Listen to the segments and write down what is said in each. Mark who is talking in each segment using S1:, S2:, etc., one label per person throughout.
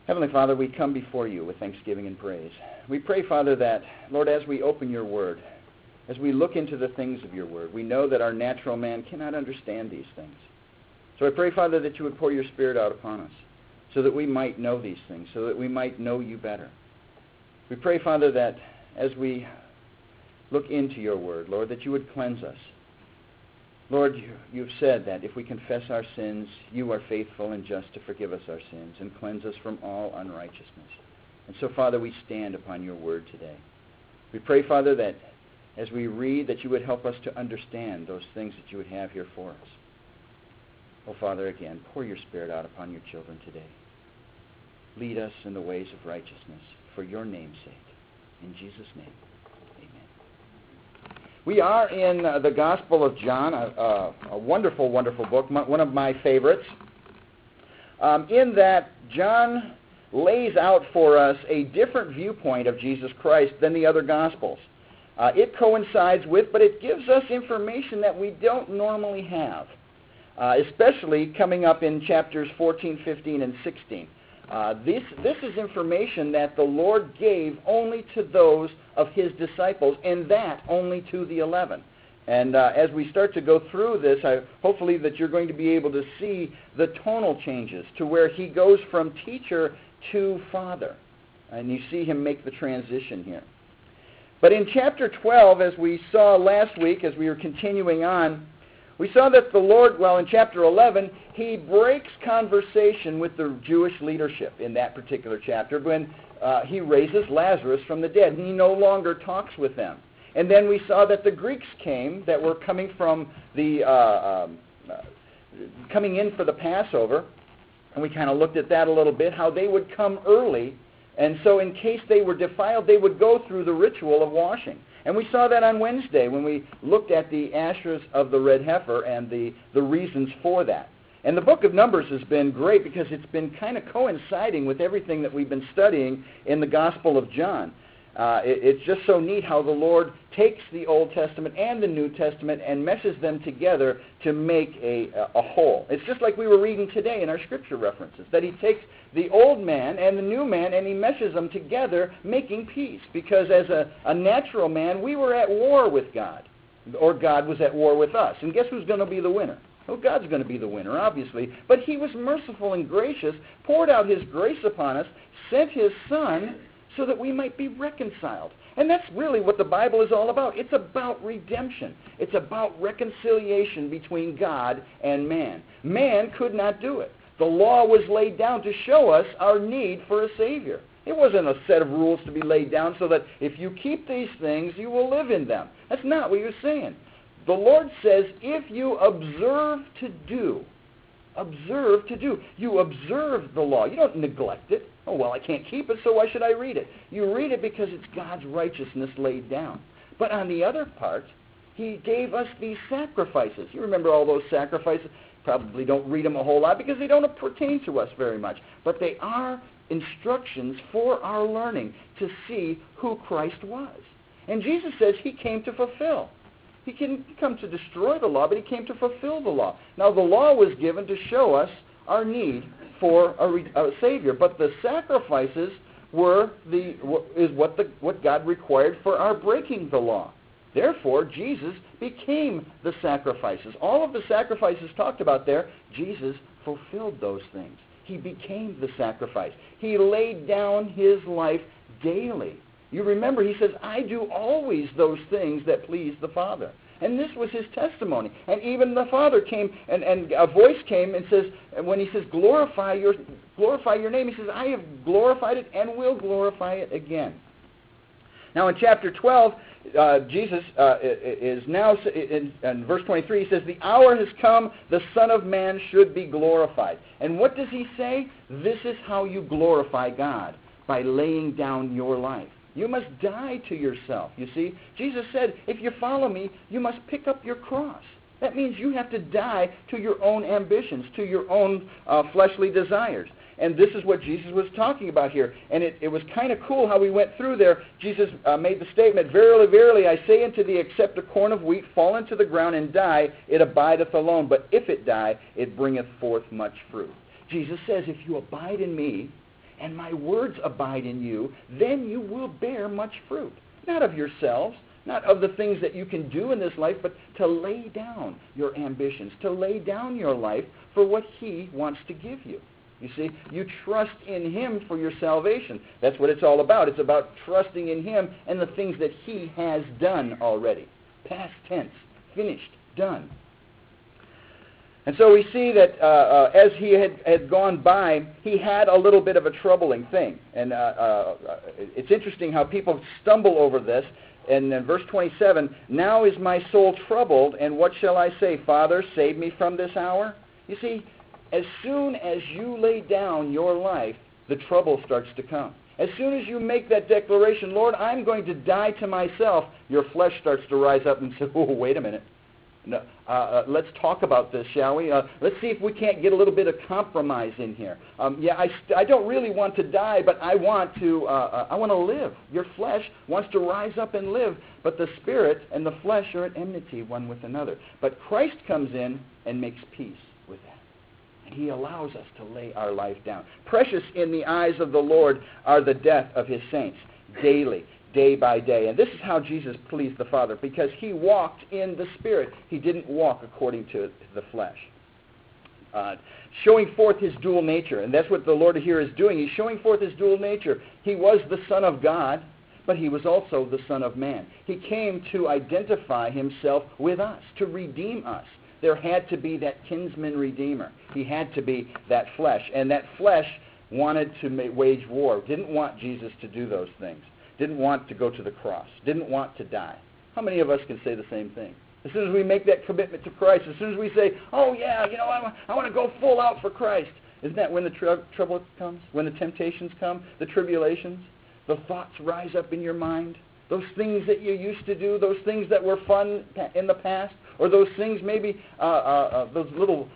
S1: Heavenly Father, we come before you with thanksgiving and praise. We pray, Father, that, Lord, as we open your word, as we look into the things of your word, we know that our natural man cannot understand these things. So I pray, Father, that you would pour your Spirit out upon us so that we might know these things, so that we might know you better. We pray, Father, that as we look into your word, Lord, that you would cleanse us. Lord, you've said that if we confess our sins, you are faithful and just to forgive us our sins and cleanse us from all unrighteousness. And so, Father, we stand upon your word today. We pray, Father, that as we read, that you would help us to understand those things that you would have here for us. Oh, Father, again, pour your Spirit out upon your children today. Lead us in the ways of righteousness for your name's sake. In Jesus' name. We are in the Gospel of John, a wonderful, wonderful book, one of my favorites, in that John lays out for us a different viewpoint of Jesus Christ than the other Gospels. It coincides with, but it gives us information that we don't normally have, especially coming up in chapters 14, 15, and 16. This is information that the Lord gave only to those of his disciples, and that only to the 11. And as we start to go through this, hopefully that you're going to be able to see the tonal changes to where he goes from teacher to father. And you see him make the transition here. But in chapter 12, as we saw last week, as we were continuing on, we saw that the Lord, in chapter 11, he breaks conversation with the Jewish leadership in that particular chapter when he raises Lazarus from the dead. And he no longer talks with them. And then we saw that the Greeks came that were coming from coming in for the Passover. And we kind of looked at that a little bit, how they would come early. And so in case they were defiled, they would go through the ritual of washing. And we saw that on Wednesday when we looked at the ashes of the red heifer and the reasons for that. And the book of Numbers has been great because it's been kind of coinciding with everything that we've been studying in the Gospel of John. It's just so neat how the Lord takes the Old Testament and the New Testament and meshes them together to make a whole. It's just like we were reading today in our scripture references, that he takes the old man and the new man and he meshes them together, making peace. Because as a natural man, we were at war with God, or God was at war with us. And guess who's going to be the winner? Well, God's going to be the winner, obviously. But he was merciful and gracious, poured out his grace upon us, sent his Son so that we might be reconciled. And that's really what the Bible is all about. It's about redemption. It's about reconciliation between God and man. Man could not do it. The law was laid down to show us our need for a Savior. It wasn't a set of rules to be laid down so that if you keep these things, you will live in them. That's not what he was saying. The Lord says, if you observe to do, you observe the law. You don't neglect it. Oh, well, I can't keep it, so why should I read it? You read it because it's God's righteousness laid down. But on the other part, he gave us these sacrifices. You remember all those sacrifices? Probably don't read them a whole lot because they don't pertain to us very much. But they are instructions for our learning to see who Christ was. And Jesus says he came to fulfill. He didn't come to destroy the law, but he came to fulfill the law. Now, the law was given to show us our need for a Savior, but the sacrifices is what God required for our breaking the law. Therefore, Jesus became the sacrifices. All of the sacrifices talked about there, Jesus fulfilled those things. He became the sacrifice. He laid down his life daily. You remember, he says, I do always those things that please the Father. And this was his testimony. And even the Father came, and a voice came and says, when he says, glorify your name, he says, I have glorified it and will glorify it again. Now in chapter 12, Jesus is now, in verse 23, he says, the hour has come, the Son of Man should be glorified. And what does he say? This is how you glorify God, by laying down your life. You must die to yourself. You see, Jesus said, if you follow me, you must pick up your cross. That means you have to die to your own ambitions, to your own fleshly desires. And this is what Jesus was talking about here. And it was kind of cool how we went through there. Jesus made the statement, verily, verily, I say unto thee, except a corn of wheat fall into the ground and die, it abideth alone. But if it die, it bringeth forth much fruit. Jesus says, if you abide in me, and my words abide in you, then you will bear much fruit. Not of yourselves, not of the things that you can do in this life, but to lay down your ambitions, to lay down your life for what he wants to give you. You see, you trust in him for your salvation. That's what it's all about. It's about trusting in him and the things that he has done already. Past tense, finished, done. And so we see that as he had gone by, he had a little bit of a troubling thing. And it's interesting how people stumble over this. And in verse 27, now is my soul troubled, and what shall I say? Father, save me from this hour? You see, as soon as you lay down your life, the trouble starts to come. As soon as you make that declaration, Lord, I'm going to die to myself, your flesh starts to rise up and say, oh, wait a minute. No, let's talk about this, shall we? Let's see if we can't get a little bit of compromise in here. I don't really want to die, but I want to live. Your flesh wants to rise up and live, but the spirit and the flesh are at enmity one with another. But Christ comes in and makes peace with that. And he allows us to lay our life down. Precious in the eyes of the Lord are the death of his saints daily, day by day. And this is how Jesus pleased the Father, because he walked in the Spirit. He didn't walk according to the flesh. Showing forth his dual nature, and that's what the Lord here is doing. He's showing forth his dual nature. He was the Son of God, but he was also the Son of Man. He came to identify himself with us, to redeem us. There had to be that kinsman redeemer. He had to be that flesh. And that flesh wanted to wage war, didn't want Jesus to do those things, didn't want to go to the cross, didn't want to die. How many of us can say the same thing? As soon as we make that commitment to Christ, as soon as we say, oh yeah, I want to go full out for Christ, isn't that when the trouble comes, when the temptations come, the tribulations, the thoughts rise up in your mind? Those things that you used to do, those things that were fun in the past, or those things maybe, those little,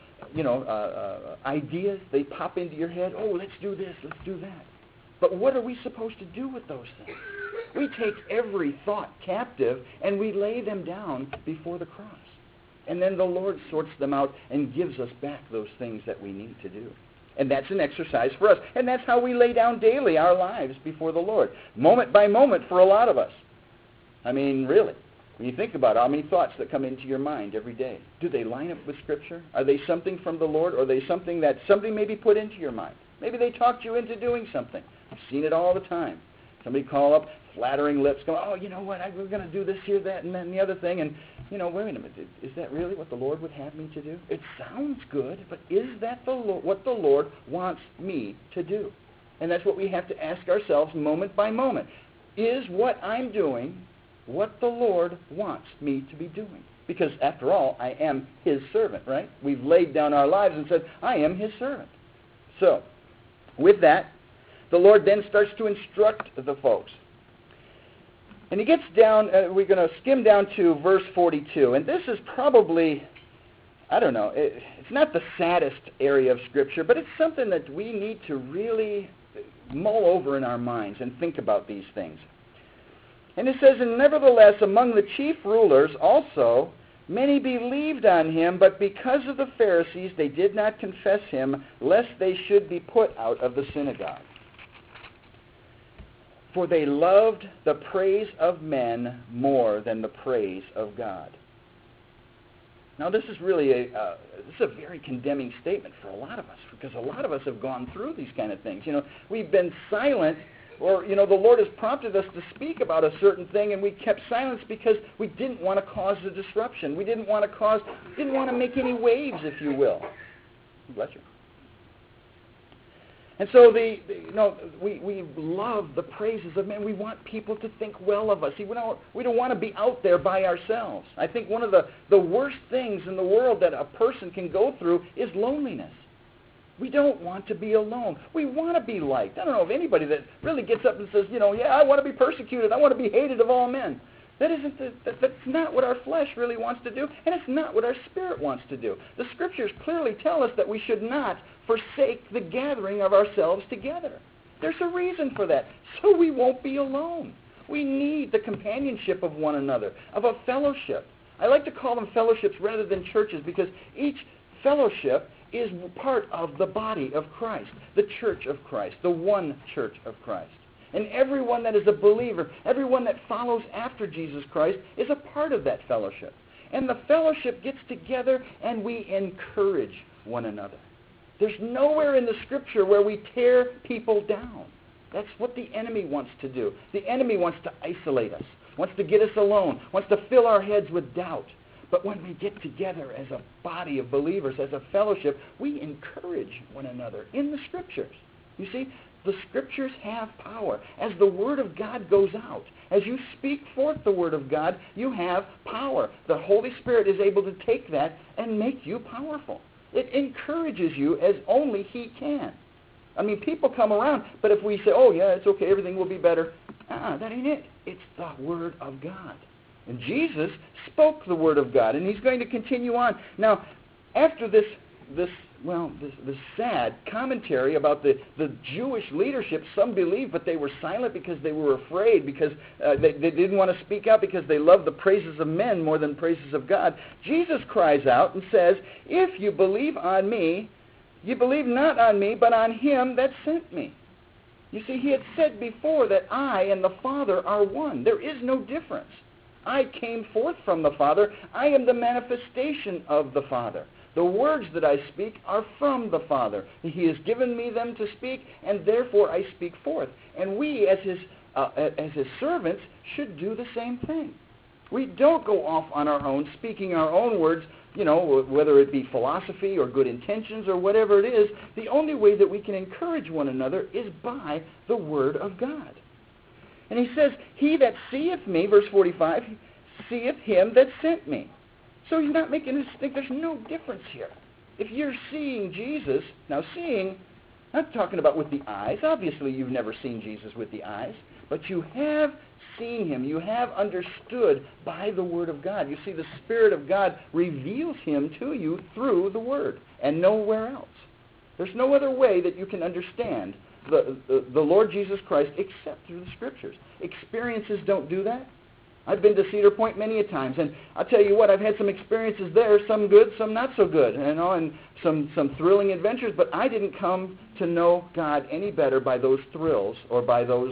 S1: ideas, they pop into your head. Oh, let's do this, let's do that. But what are we supposed to do with those things? We take every thought captive and we lay them down before the cross. And then the Lord sorts them out and gives us back those things that we need to do. And that's an exercise for us. And that's how we lay down daily our lives before the Lord. Moment by moment for a lot of us. I mean, really. When you think about it, how many thoughts that come into your mind every day? Do they line up with Scripture? Are they something from the Lord? Or are they something that somebody maybe put into your mind? Maybe they talked you into doing something. I've seen it all the time. Somebody call up, flattering lips, going, oh, you know what, we're going to do this here, that, and then the other thing. And, wait a minute, is that really what the Lord would have me to do? It sounds good, but is that what the Lord wants me to do? And that's what we have to ask ourselves moment by moment. Is what I'm doing what the Lord wants me to be doing? Because, after all, I am his servant, right? We've laid down our lives and said, I am his servant. So, with that, the Lord then starts to instruct the folks. And he gets down, we're going to skim down to verse 42. And this is probably, I don't know, it's not the saddest area of Scripture, but it's something that we need to really mull over in our minds and think about these things. And it says, and nevertheless, among the chief rulers also, many believed on him, but because of the Pharisees, they did not confess him, lest they should be put out of the synagogue. For they loved the praise of men more than the praise of God. Now, this is really a very condemning statement for a lot of us, because a lot of us have gone through these kind of things. We've been silent, or, the Lord has prompted us to speak about a certain thing, and we kept silence because we didn't want to cause a disruption. We didn't want to make any waves, if you will. Bless you. And so we love the praises of men. We want people to think well of us. We don't want to be out there by ourselves. I think one of the worst things in the world that a person can go through is loneliness. We don't want to be alone. We want to be liked. I don't know of anybody that really gets up and says, I want to be persecuted. I want to be hated of all men. That's not what our flesh really wants to do, and it's not what our spirit wants to do. The Scriptures clearly tell us that we should not forsake the gathering of ourselves together. There's a reason for that, so we won't be alone. We need the companionship of one another, of a fellowship. I like to call them fellowships rather than churches, because each fellowship is part of the body of Christ, the church of Christ, the one church of Christ. And everyone that is a believer, everyone that follows after Jesus Christ is a part of that fellowship. And the fellowship gets together and we encourage one another. There's nowhere in the Scripture where we tear people down. That's what the enemy wants to do. The enemy wants to isolate us, wants to get us alone, wants to fill our heads with doubt. But when we get together as a body of believers, as a fellowship, we encourage one another in the Scriptures. You see, the Scriptures have power. As the Word of God goes out, as you speak forth the Word of God, you have power. The Holy Spirit is able to take that and make you powerful. It encourages you as only He can. I mean, people come around, but if we say, oh, yeah, it's okay, everything will be better, that ain't it. It's the Word of God. And Jesus spoke the Word of God, and He's going to continue on. Now, after this sad commentary about the Jewish leadership, some believed, but they were silent because they were afraid, because they didn't want to speak out because they loved the praises of men more than praises of God. Jesus cries out and says, if you believe on me, you believe not on me, but on Him that sent me. You see, He had said before that I and the Father are one. There is no difference. I came forth from the Father. I am the manifestation of the Father. The words that I speak are from the Father. He has given me them to speak, and therefore I speak forth. And we, as His servants, should do the same thing. We don't go off on our own, speaking our own words, whether it be philosophy or good intentions or whatever it is. The only way that we can encourage one another is by the Word of God. And He says, he that seeth me, verse 45, seeth Him that sent me. So He's not making us think there's no difference here. If you're seeing Jesus, now seeing, not talking about with the eyes. Obviously you've never seen Jesus with the eyes, but you have seen Him. You have understood by the Word of God. You see, the Spirit of God reveals Him to you through the Word and nowhere else. There's no other way that you can understand the Lord Jesus Christ except through the Scriptures. Experiences don't do that. I've been to Cedar Point many a times, and I'll tell you what, I've had some experiences there, some good, some not so good, and some thrilling adventures, but I didn't come to know God any better by those thrills or by those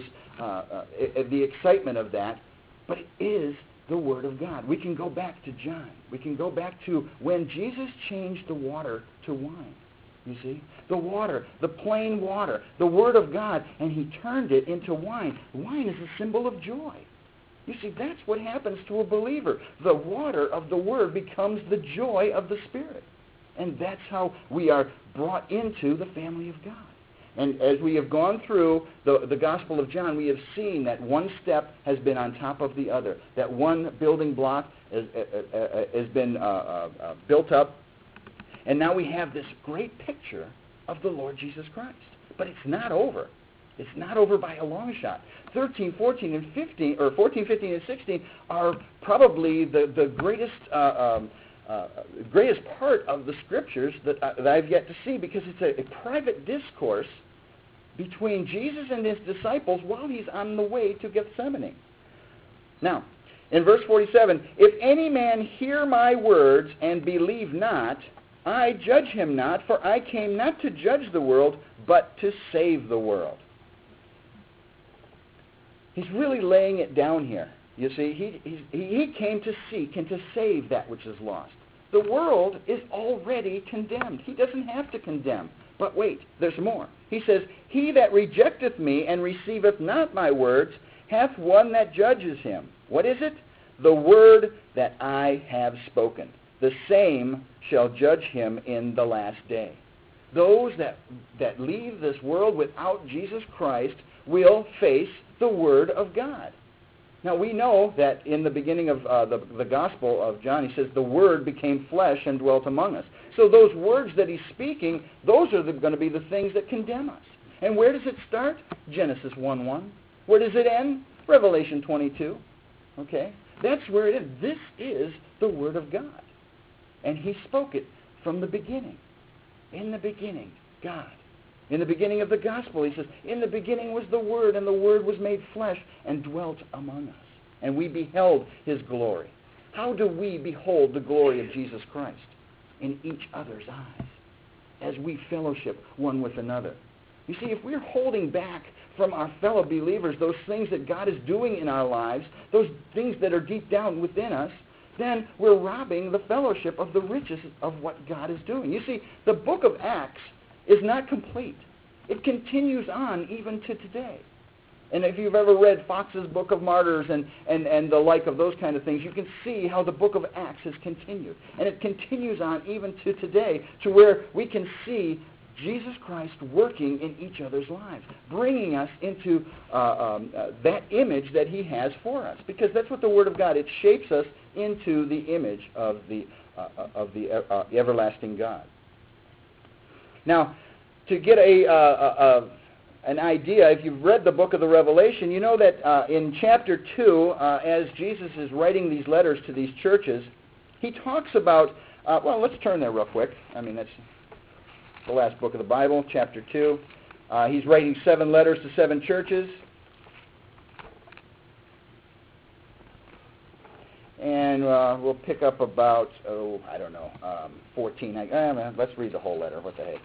S1: the excitement of that, but it is the Word of God. We can go back to John. We can go back to when Jesus changed the water to wine. You see? The water, the plain water, the Word of God, and He turned it into wine. Wine is a symbol of joy. You see, that's what happens to a believer. The water of the Word becomes the joy of the Spirit. And that's how we are brought into the family of God. And as we have gone through the Gospel of John, we have seen that one step has been on top of the other. That one building block has been built up. And now we have this great picture of the Lord Jesus Christ. But it's not over. It's not over by a long shot. 13, 14, and 15, or 14, 15, and 16 are probably the greatest part of the Scriptures that I've yet to see, because it's a private discourse between Jesus and His disciples while He's on the way to Gethsemane. Now, in verse 47, if any man hear my words and believe not, I judge him not, for I came not to judge the world, but to save the world. He's really laying it down here. You see, he came to seek and to save that which is lost. The world is already condemned. He doesn't have to condemn. But wait, there's more. He says, he that rejecteth me and receiveth not my words hath one that judges him. What is it? The word that I have spoken. The same shall judge him in the last day. Those that leave this world without Jesus Christ will face the Word of God. Now we know that in the beginning of the Gospel of John, he says, the Word became flesh and dwelt among us. So those words that he's speaking, those are going to be the things that condemn us. And where does it start? Genesis 1:1. Where does it end? Revelation 22. Okay? That's where it is. This is the Word of God. And he spoke it from the beginning. In the beginning, God. In the beginning of the Gospel, he says, in the beginning was the Word, and the Word was made flesh and dwelt among us. And we beheld His glory. How do we behold the glory of Jesus Christ? In each other's eyes. as we fellowship one with another. You see, if we're holding back from our fellow believers those things that God is doing in our lives, those things that are deep down within us, then we're robbing the fellowship of the riches of what God is doing. You see, the book of Acts is not complete. It continues on even to today. And if you've ever read Fox's Book of Martyrs and the like of those kind of things, you can see how the book of Acts has continued. And it continues on even to today, to where we can see Jesus Christ working in each other's lives, bringing us into that image that he has for us. Because that's what the Word of God, it shapes us into the image of the everlasting God. Now, to get an idea, if you've read the book of the Revelation, you know that in chapter 2, as Jesus is writing these letters to these churches, he talks about, well, let's turn there real quick. I mean, that's the last book of the Bible, chapter 2. He's writing 7 letters to 7 churches. And we'll pick up about, 14. Let's read the whole letter. What the heck?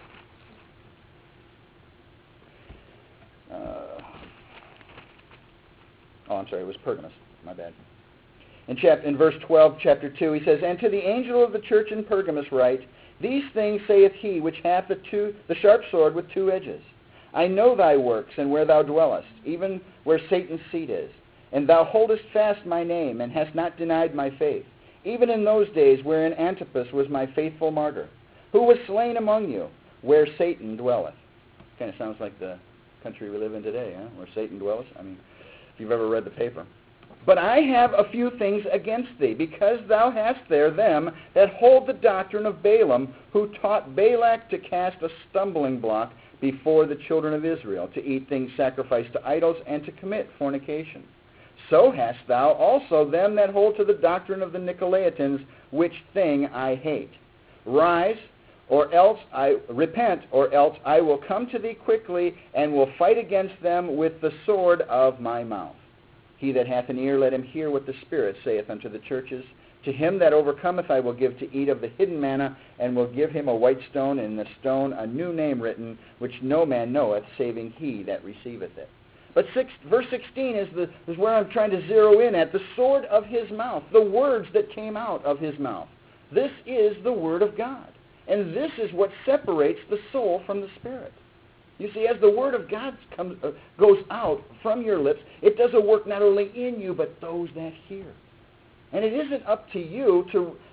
S1: I'm sorry, it was Pergamos. My bad. In verse 12, chapter 2, he says, "And to the angel of the church in Pergamos write, These things saith he which hath the sharp sword with 2 edges. I know thy works, and where thou dwellest, even where Satan's seat is. And thou holdest fast my name, and hast not denied my faith, even in those days wherein Antipas was my faithful martyr, who was slain among you, where Satan dwelleth." Kind of sounds like the country we live in today, huh? Where Satan dwelleth. I mean, if you've ever read the paper. "But I have a few things against thee, because thou hast there them that hold the doctrine of Balaam, who taught Balak to cast a stumbling block before the children of Israel, to eat things sacrificed to idols, and to commit fornication. So hast thou also them that hold to the doctrine of the Nicolaitans, which thing I hate. Rise, or else repent, or else I will come to thee quickly, and will fight against them with the sword of my mouth. He that hath an ear, let him hear what the Spirit saith unto the churches. To him that overcometh I will give to eat of the hidden manna, and will give him a white stone, and in the stone a new name written, which no man knoweth, saving he that receiveth it." But verse 16 is where I'm trying to zero in at, the sword of his mouth, the words that came out of his mouth. This is the Word of God. And this is what separates the soul from the spirit. You see, as the Word of God goes out from your lips, it does a work not only in you, but those that hear. And it isn't up to you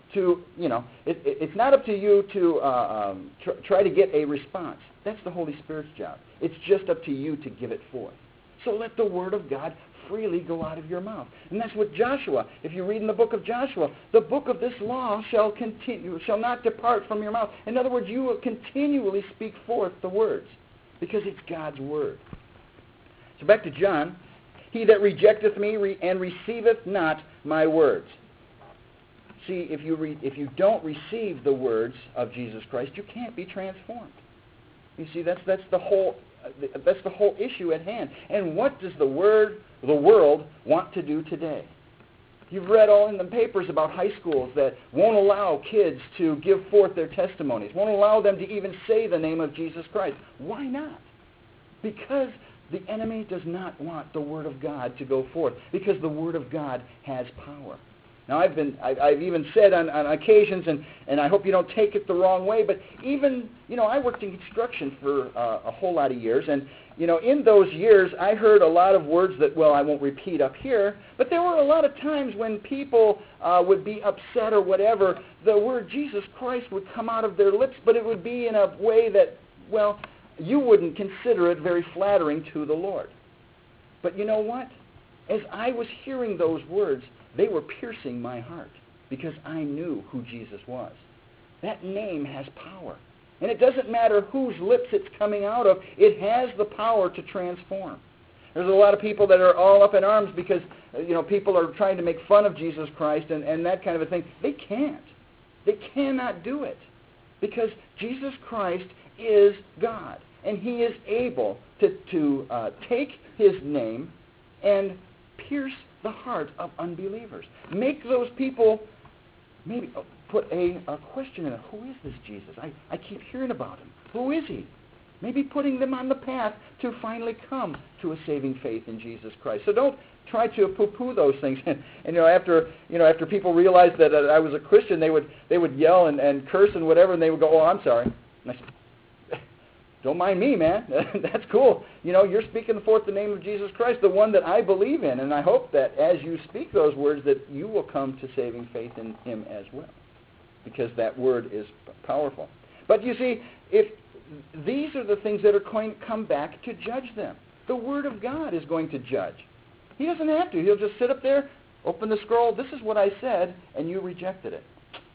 S1: it's not up to you to try to get a response. That's the Holy Spirit's job. It's just up to you to give it forth. So let the Word of God freely go out of your mouth. And that's what Joshua, if you read in the book of Joshua, the book of this law shall not depart from your mouth. In other words, you will continually speak forth the words, because it's God's Word. So back to John. "He that rejecteth me and receiveth not my words." See, if you don't receive the words of Jesus Christ, you can't be transformed. You see, that's the whole issue at hand. And what does the world want to do today? You've read all in the papers about high schools that won't allow kids to give forth their testimonies, won't allow them to even say the name of Jesus Christ. Why not? Because the enemy does not want the Word of God to go forth, because the Word of God has power. Now, I've even said on occasions, and I hope you don't take it the wrong way, but even, I worked in construction for a whole lot of years, and, in those years, I heard a lot of words that, well, I won't repeat up here, but there were a lot of times when people would be upset or whatever, the word Jesus Christ would come out of their lips, but it would be in a way that, well, you wouldn't consider it very flattering to the Lord. But you know what? As I was hearing those words, they were piercing my heart, because I knew who Jesus was. That name has power. And it doesn't matter whose lips it's coming out of, it has the power to transform. There's a lot of people that are all up in arms because, people are trying to make fun of Jesus Christ and that kind of a thing. They can't. They cannot do it, because Jesus Christ is God. And he is able to take his name and pierce the heart of unbelievers. Make those people, maybe put a question in it. Who is this Jesus? I keep hearing about him. Who is he? Maybe putting them on the path to finally come to a saving faith in Jesus Christ. So don't try to poo-poo those things. And after people realized that I was a Christian, they would yell and curse and whatever, and they would go, "Oh, I'm sorry." And I said, "Don't mind me, man. That's cool. You're speaking forth the name of Jesus Christ, the one that I believe in, and I hope that as you speak those words, that you will come to saving faith in him as well, because that word is powerful." But you see, if these are the things that are going to come back to judge them. The Word of God is going to judge. He doesn't have to. He'll just sit up there, open the scroll, this is what I said, and you rejected it.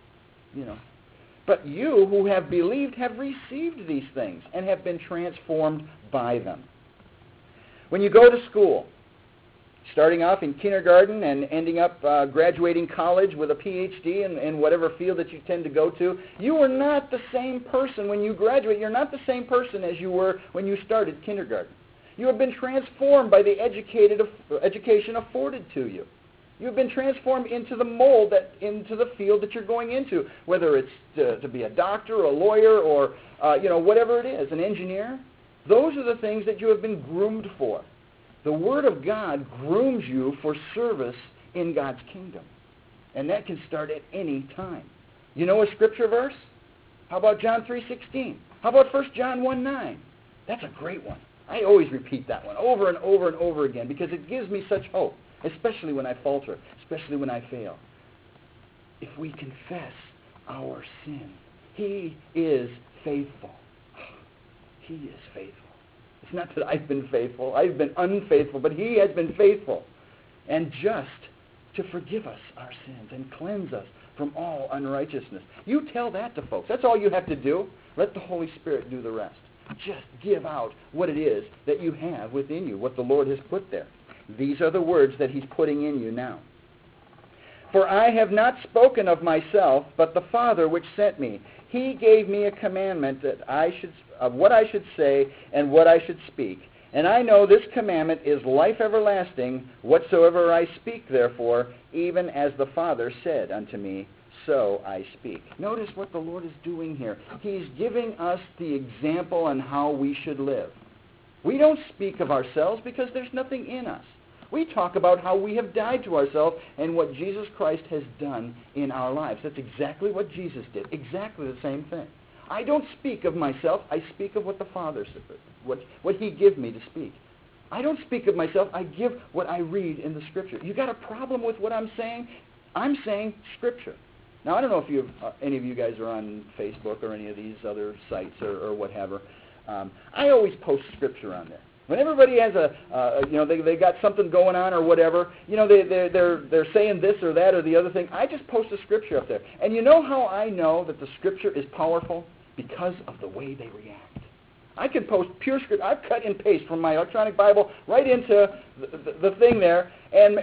S1: But you who have believed have received these things and have been transformed by them. When you go to school, starting off in kindergarten and ending up graduating college with a PhD in whatever field that you tend to go to, you are not the same person when you graduate. You're not the same person as you were when you started kindergarten. You have been transformed by the education afforded to you. You have been transformed into the mold, into the field that you're going into, whether it's to be a doctor, a lawyer, or whatever it is, an engineer. Those are the things that you have been groomed for. The Word of God grooms you for service in God's kingdom. And that can start at any time. You know a scripture verse? How about John 3:16? How about 1 John 1:9? That's a great one. I always repeat that one over and over and over again because it gives me such hope, especially when I falter, especially when I fail. If we confess our sin, He is faithful. He is faithful. It's not that I've been faithful. I've been unfaithful, but He has been faithful and just to forgive us our sins and cleanse us from all unrighteousness. You tell that to folks. That's all you have to do. Let the Holy Spirit do the rest. Just give out what it is that you have within you, what the Lord has put there. These are the words that He's putting in you now. For I have not spoken of myself, but the Father which sent me. He gave me a commandment of what I should say and what I should speak. And I know this commandment is life everlasting. Whatsoever I speak, therefore, even as the Father said unto me, so I speak. Notice what the Lord is doing here. He's giving us the example on how we should live. We don't speak of ourselves because there's nothing in us. We talk about how we have died to ourselves and what Jesus Christ has done in our lives. That's exactly what Jesus did. Exactly the same thing. I don't speak of myself. I speak of what the Father said, what He give me to speak. I don't speak of myself. I give what I read in the Scripture. You got a problem with what I'm saying? I'm saying Scripture. Now, I don't know if any of you guys are on Facebook or any of these other sites or whatever. I always post Scripture on there. When everybody has they got something going on or whatever, they're saying this or that or the other thing, I just post a Scripture up there. And you know how I know that the Scripture is powerful? Because of the way they react. I can post pure Scripture. I've cut and paste from my electronic Bible right into the thing there, and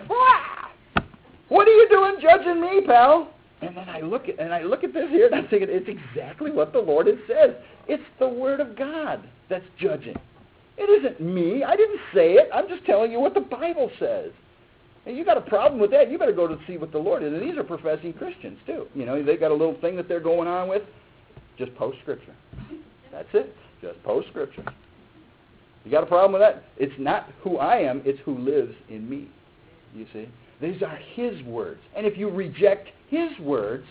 S1: what are you doing judging me, pal? And then I look at this here, and I'm thinking, it's exactly what the Lord has said. It's the Word of God that's judging. It isn't me. I didn't say it. I'm just telling you what the Bible says. And you got a problem with that, you better go to see what the Lord is. And these are professing Christians, too. They got a little thing that they're going on with. Just post Scripture. That's it. Just post Scripture. You got a problem with that? It's not who I am. It's who lives in me. You see? These are His words. And if you reject His words,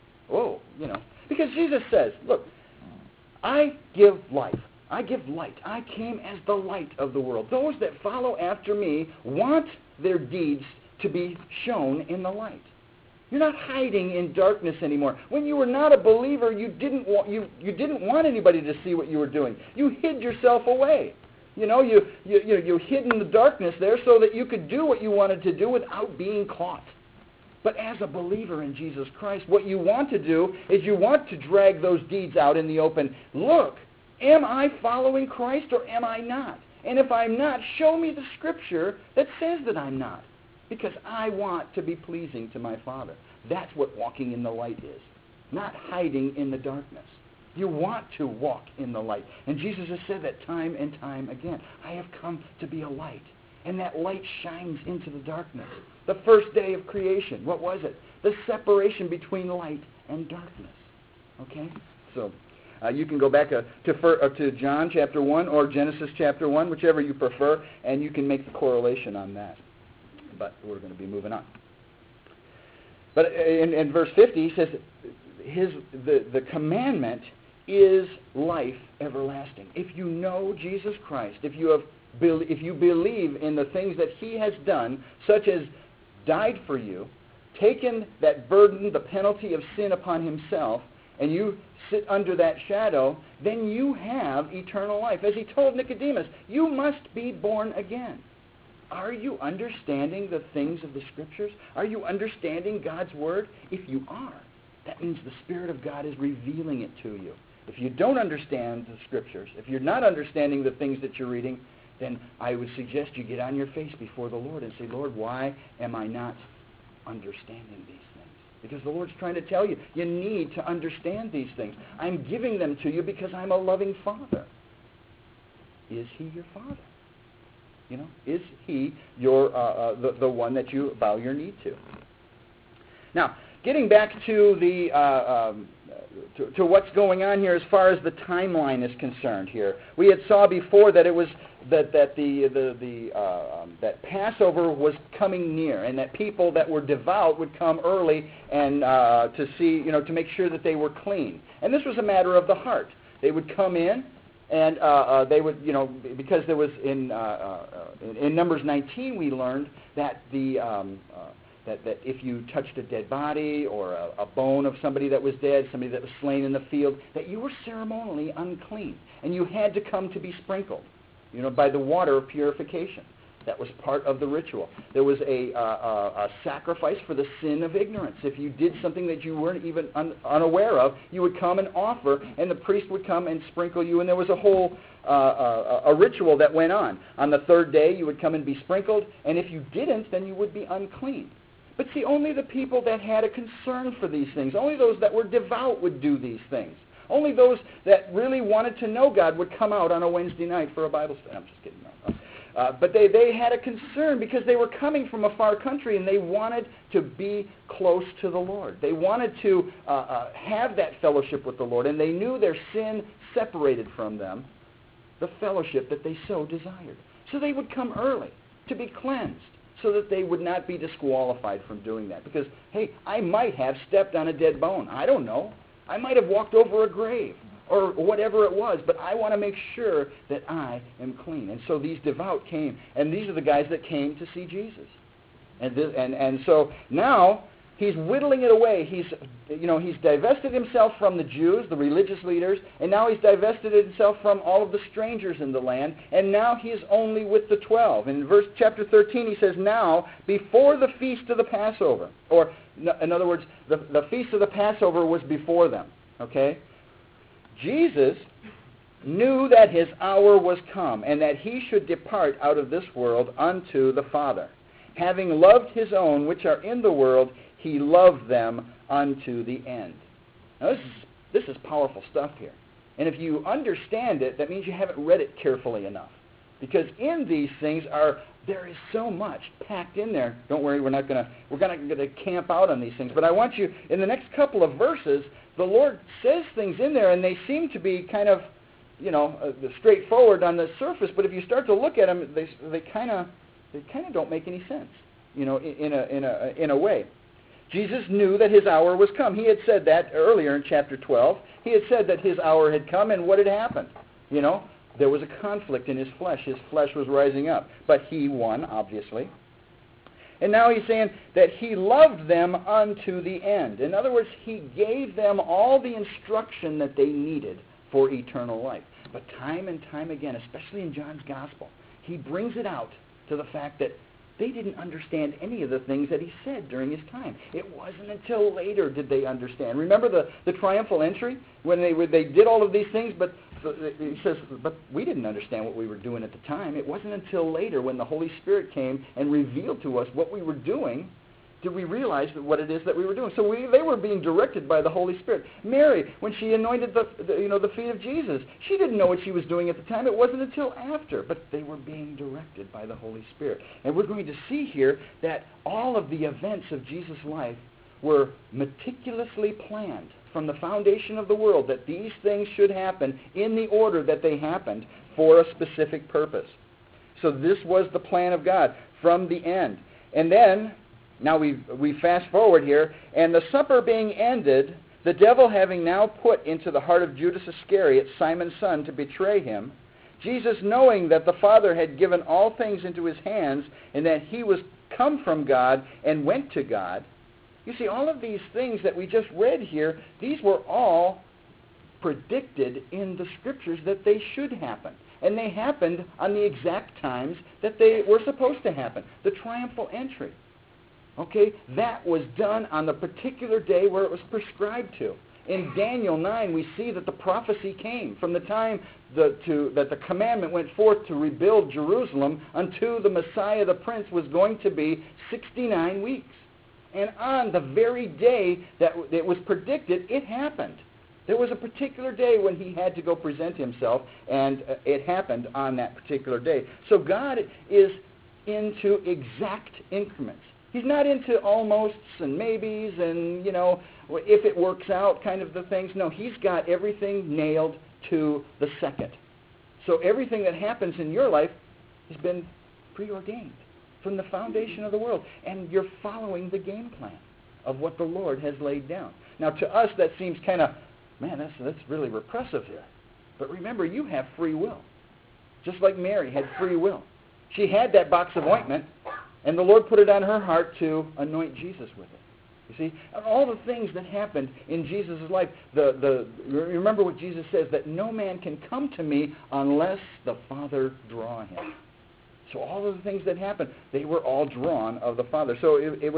S1: because Jesus says, look, I give life. I give light. I came as the light of the world. Those that follow after me want their deeds to be shown in the light. You're not hiding in darkness anymore. When you were not a believer, you didn't want anybody to see what you were doing. You hid yourself away. You hid in the darkness there so that you could do what you wanted to do without being caught. But as a believer in Jesus Christ, what you want to do is you want to drag those deeds out in the open. Look, am I following Christ or am I not? And if I'm not, show me the Scripture that says that I'm not. Because I want to be pleasing to my Father. That's what walking in the light is. Not hiding in the darkness. You want to walk in the light. And Jesus has said that time and time again. I have come to be a light. and that light shines into the darkness. The first day of creation, what was it? The separation between light and darkness. Okay? So you can go back to John chapter 1 or Genesis chapter 1, whichever you prefer, and you can make the correlation on that. But we're going to be moving on. But in verse 50, he says, the commandment is life everlasting. If you know Jesus Christ, if you believe in the things that he has done, such as died for you, taken that burden, the penalty of sin upon himself, and you sit under that shadow, then you have eternal life. As he told Nicodemus, you must be born again. Are you understanding the things of the Scriptures? Are you understanding God's Word? If you are, that means the Spirit of God is revealing it to you. If you don't understand the Scriptures, if you're not understanding the things that you're reading, then I would suggest you get on your face before the Lord and say, Lord, why am I not understanding these things? Because the Lord's trying to tell you, you need to understand these things. I'm giving them to you because I'm a loving Father. Is he your Father? You know, is he your the one that you bow your knee to? Now, getting back to the to what's going on here as far as the timeline is concerned here, we had saw before that it was that Passover was coming near, and that people that were devout would come early and to see, to make sure that they were clean. And this was a matter of the heart. They would come in. And they would, because there was in Numbers 19, we learned that that if you touched a dead body or a bone of somebody that was dead, somebody that was slain in the field, that you were ceremonially unclean, and you had to come to be sprinkled, by the water of purification. That was part of the ritual. There was a sacrifice for the sin of ignorance. If you did something that you weren't even unaware of, you would come and offer, and the priest would come and sprinkle you, and there was a whole a ritual that went on. On the third day, you would come and be sprinkled, and if you didn't, then you would be unclean. But see, only the people that had a concern for these things, only those that were devout would do these things. Only those that really wanted to know God would come out on a Wednesday night for a Bible study. I'm just kidding. No. But they had a concern because they were coming from a far country and they wanted to be close to the Lord. They wanted to have that fellowship with the Lord, and they knew their sin separated from them the fellowship that they so desired. So they would come early to be cleansed so that they would not be disqualified from doing that. Because, hey, I might have stepped on a dead bone. I don't know. I might have walked over a grave or whatever it was, but I want to make sure that I am clean. And so these devout came, and these are the guys that came to see Jesus. And so now he's whittling it away. He's divested himself from the Jews, the religious leaders, and now he's divested himself from all of the strangers in the land, and now he is only with the 12. In chapter 13, he says, now, before the feast of the Passover, or in other words, the feast of the Passover was before them, okay? Jesus knew that his hour was come, and that he should depart out of this world unto the Father. Having loved his own which are in the world, he loved them unto the end. Now this is powerful stuff here. And if you understand it, that means you haven't read it carefully enough. Because in these things there is so much packed in there. Don't worry, we're not going to camp out on these things. But I want you, in the next couple of verses, the Lord says things in there, and they seem to be kind of, straightforward on the surface. But if you start to look at them, they kind of don't make any sense, in a way. Jesus knew that his hour was come. He had said that earlier in chapter 12. He had said that his hour had come, and what had happened? There was a conflict in his flesh. His flesh was rising up. But he won, obviously. And now he's saying that he loved them unto the end. In other words, he gave them all the instruction that they needed for eternal life. But time and time again, especially in John's Gospel, he brings it out to the fact that they didn't understand any of the things that he said during his time. It wasn't until later did they understand. Remember the triumphal entry? When they did all of these things, but he says, but we didn't understand what we were doing at the time. It wasn't until later when the Holy Spirit came and revealed to us what we were doing did we realize what it is that we were doing. So they were being directed by the Holy Spirit. Mary, when she anointed the feet of Jesus, she didn't know what she was doing at the time. It wasn't until after, but they were being directed by the Holy Spirit. And we're going to see here that all of the events of Jesus' life were meticulously planned from the foundation of the world, that these things should happen in the order that they happened for a specific purpose. So this was the plan of God from the end. And then, now we fast forward here, and the supper being ended, the devil having now put into the heart of Judas Iscariot, Simon's son, to betray him, Jesus, knowing that the Father had given all things into his hands, and that he was come from God and went to God. You see, all of these things that we just read here, these were all predicted in the Scriptures that they should happen. And they happened on the exact times that they were supposed to happen. The triumphal entry. Okay? That was done on the particular day where it was prescribed to. In Daniel 9, we see that the prophecy came from the time that the commandment went forth to rebuild Jerusalem unto the Messiah, the Prince, was going to be 69 weeks. And on the very day that it was predicted, it happened. There was a particular day when he had to go present himself, and it happened on that particular day. So God is into exact increments. He's not into almosts and maybes and, if it works out kind of the things. No, he's got everything nailed to the second. So everything that happens in your life has been preordained from the foundation of the world. And you're following the game plan of what the Lord has laid down. Now, to us, that seems kind of, man, that's really repressive here. But remember, you have free will. Just like Mary had free will. She had that box of ointment, and the Lord put it on her heart to anoint Jesus with it. You see, all the things that happened in Jesus' life, remember what Jesus says, that no man can come to me unless the Father draw him. So all of the things that happened, they were all drawn of the Father. So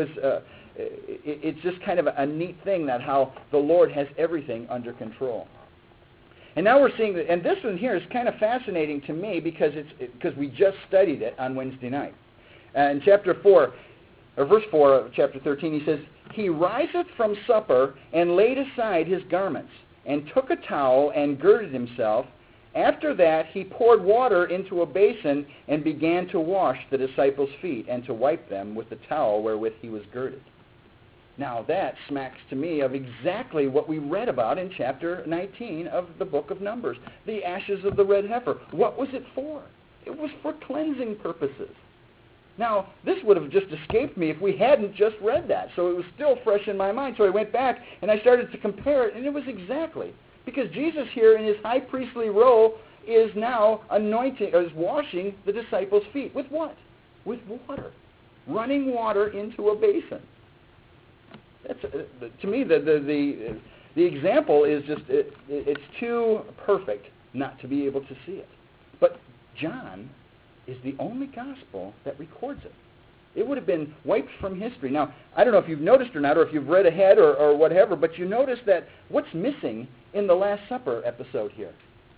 S1: it's just kind of a neat thing that how the Lord has everything under control. And now we're seeing that, and this one here is kind of fascinating to me because we just studied it on Wednesday night. In chapter 4, or verse 4 of chapter 13, he says, "He riseth from supper and laid aside his garments, and took a towel and girded himself. After that he poured water into a basin and began to wash the disciples' feet and to wipe them with the towel wherewith he was girded." Now that smacks to me of exactly what we read about in chapter 19 of the book of Numbers. The ashes of the red heifer. What was it for? It was for cleansing purposes. Now, this would have just escaped me if we hadn't just read that. So it was still fresh in my mind. So I went back and I started to compare it, and it was exactly. Because Jesus here in his high priestly role is now is washing the disciples' feet. With what? With water. Running water into a basin. That's, to me, the example is just, it's too perfect not to be able to see it. But John is the only gospel that records it. It would have been wiped from history. Now, I don't know if you've noticed or not, or if you've read ahead or whatever, but you notice that what's missing in the Last Supper episode here?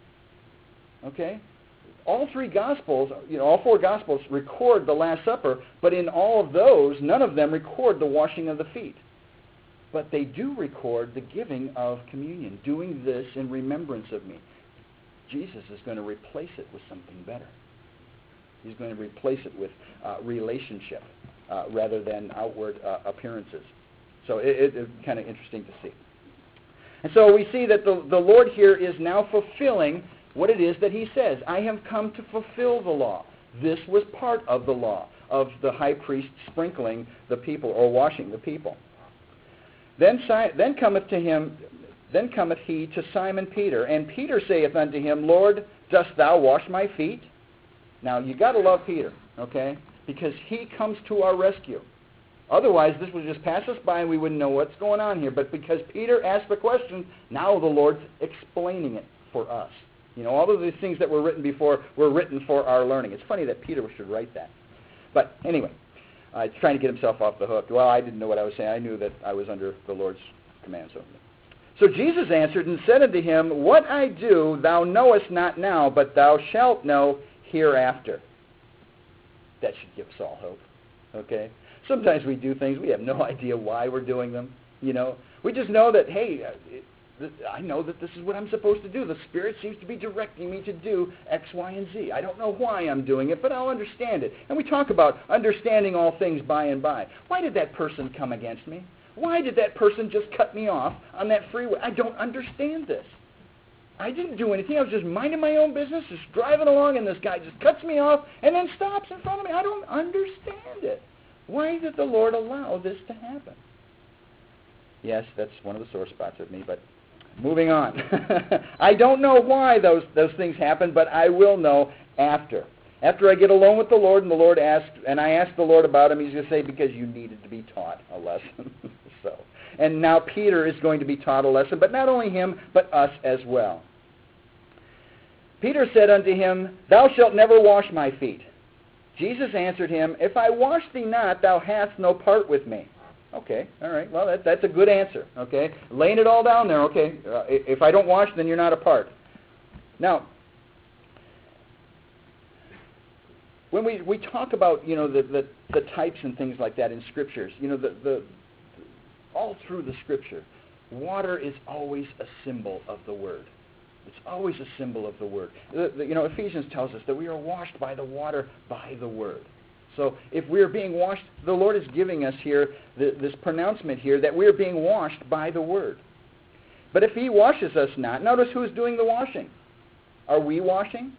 S1: Okay? All three Gospels, all four Gospels record the Last Supper, but in all of those, none of them record the washing of the feet. But they do record the giving of communion, doing this in remembrance of me. Jesus is going to replace it with something better. He's going to replace it with relationship rather than outward appearances. So it's kind of interesting to see. And so we see that the Lord here is now fulfilling what it is that he says. I have come to fulfill the law. This was part of the law, of the high priest sprinkling the people or washing the people. Then cometh he to Simon Peter, and Peter saith unto him, Lord, dost thou wash my feet? Now, you got to love Peter, okay? Because he comes to our rescue. Otherwise, this would just pass us by and we wouldn't know what's going on here. But because Peter asked the question, now the Lord's explaining it for us. All of these things that were written before were written for our learning. It's funny that Peter should write that. But anyway, he's trying to get himself off the hook. Well, I didn't know what I was saying. I knew that I was under the Lord's command. So Jesus answered and said unto him, What I do thou knowest not now, but thou shalt know hereafter. That should give us all hope. Okay? Sometimes we do things, we have no idea why we're doing them, you know. We just know that, hey, I know that this is what I'm supposed to do. The Spirit seems to be directing me to do X, Y, and Z. I don't know why I'm doing it, but I'll understand it. And we talk about understanding all things by and by. Why did that person come against me? Why did that person just cut me off on that freeway? I don't understand this. I didn't do anything. I was just minding my own business, just driving along, and this guy just cuts me off and then stops in front of me. I don't understand it. Why did the Lord allow this to happen? Yes, that's one of the sore spots with me, but moving on. I don't know why those things happen, but I will know after. After I get alone with the Lord, and the Lord asks, and I ask the Lord about him, he's going to say, because you needed to be taught a lesson. So, and now Peter is going to be taught a lesson, but not only him, but us as well. Peter said unto him, Thou shalt never wash my feet. Jesus answered him, If I wash thee not, thou hast no part with me. Okay, all right, well, that's a good answer, okay? Laying it all down there, okay, if I don't wash, then you're not a part. Now, when we talk about, you know, the types and things like that in Scriptures, you know, all through the Scripture, water is always a symbol of the Word. It's always a symbol of the Word. You know, Ephesians tells us that we are washed by the water, by the Word. So if we are being washed, the Lord is giving us here this pronouncement here that we are being washed by the Word. But if He washes us not, notice who's doing the washing. Are we washing?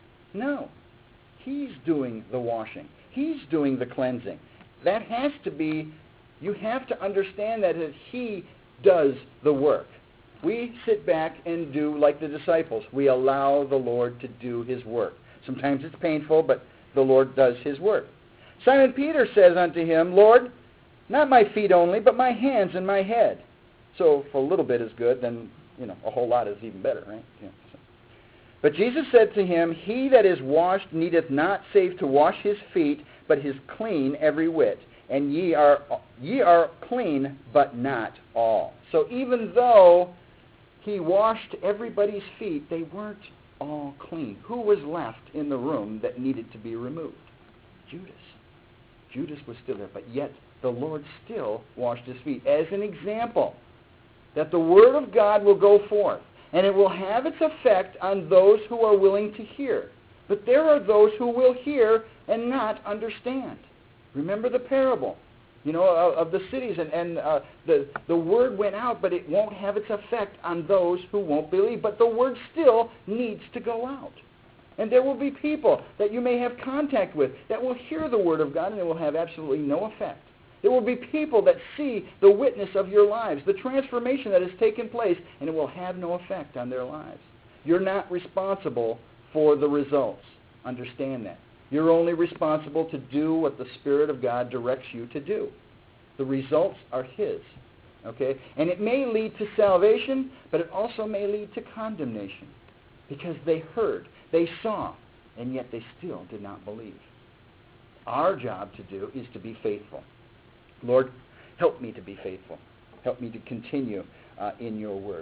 S1: No. He's doing the washing. He's doing the cleansing. That has to be, you have to understand that He does the work. We sit back and do like the disciples. We allow the Lord to do His work. Sometimes it's painful, but the Lord does His work. Simon Peter says unto Him, Lord, not my feet only, but my hands and my head. So if a little bit is good, then, you know, a whole lot is even better, right? Yeah, so. But Jesus said to him, He that is washed needeth not save to wash his feet, but is clean every whit. And ye are clean, but not all. So even though He washed everybody's feet, they weren't all clean. Who was left in the room that needed to be removed? Judas. Judas was still there, but yet the Lord still washed his feet as an example that the Word of God will go forth, and it will have its effect on those who are willing to hear. But there are those who will hear and not understand. Remember the parable, you know, of the cities, and the word went out, but it won't have its effect on those who won't believe. But the word still needs to go out. And there will be people that you may have contact with that will hear the Word of God and it will have absolutely no effect. There will be people that see the witness of your lives, the transformation that has taken place, and it will have no effect on their lives. You're not responsible for the results. Understand that. You're only responsible to do what the Spirit of God directs you to do. The results are His. Okay? And it may lead to salvation, but it also may lead to condemnation. Because they heard, they saw, and yet they still did not believe. Our job to do is to be faithful. Lord, help me to be faithful. Help me to continue in your word.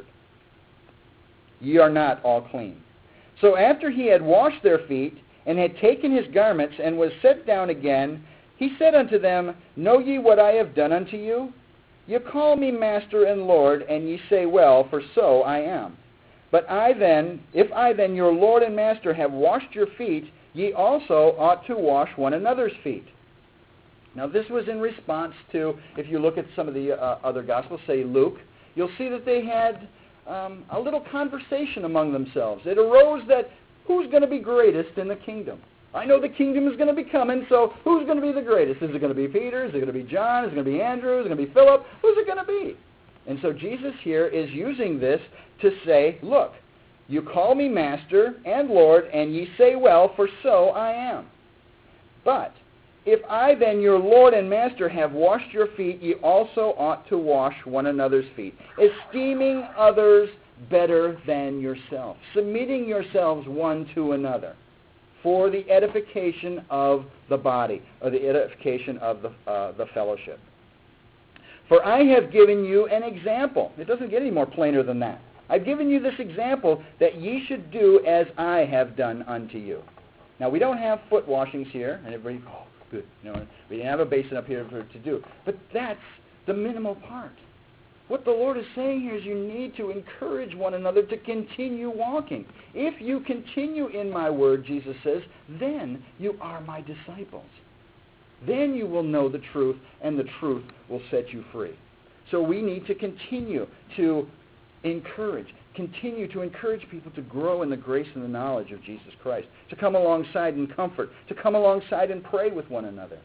S1: Ye are not all clean. So after he had washed their feet, and had taken his garments, and was set down again, he said unto them, Know ye what I have done unto you? Ye call me Master and Lord, and ye say, Well, for so I am. But if I then, your Lord and Master, have washed your feet, ye also ought to wash one another's feet. Now this was in response to, if you look at some of the other Gospels, say Luke, you'll see that they had a little conversation among themselves. It arose that who's going to be greatest in the kingdom? I know the kingdom is going to be coming, so who's going to be the greatest? Is it going to be Peter? Is it going to be John? Is it going to be Andrew? Is it going to be Philip? Who's it going to be? And so Jesus here is using this to say, look, you call me Master and Lord, and ye say, Well, for so I am. But if I then, your Lord and Master, have washed your feet, ye also ought to wash one another's feet, esteeming others better than yourself, submitting yourselves one to another for the edification of the body, or the edification of the fellowship. For I have given you an example. It doesn't get any more plainer than that. I've given you this example that ye should do as I have done unto you. Now, we don't have foot washings here, and everybody, good. You know, we didn't have a basin up here for it to do. But that's the minimal part. What the Lord is saying here is you need to encourage one another to continue walking. If you continue in my word, Jesus says, then you are my disciples. Then you will know the truth, and the truth will set you free. So we need to continue to encourage people to grow in the grace and the knowledge of Jesus Christ, to come alongside in comfort, to come alongside and pray with one another.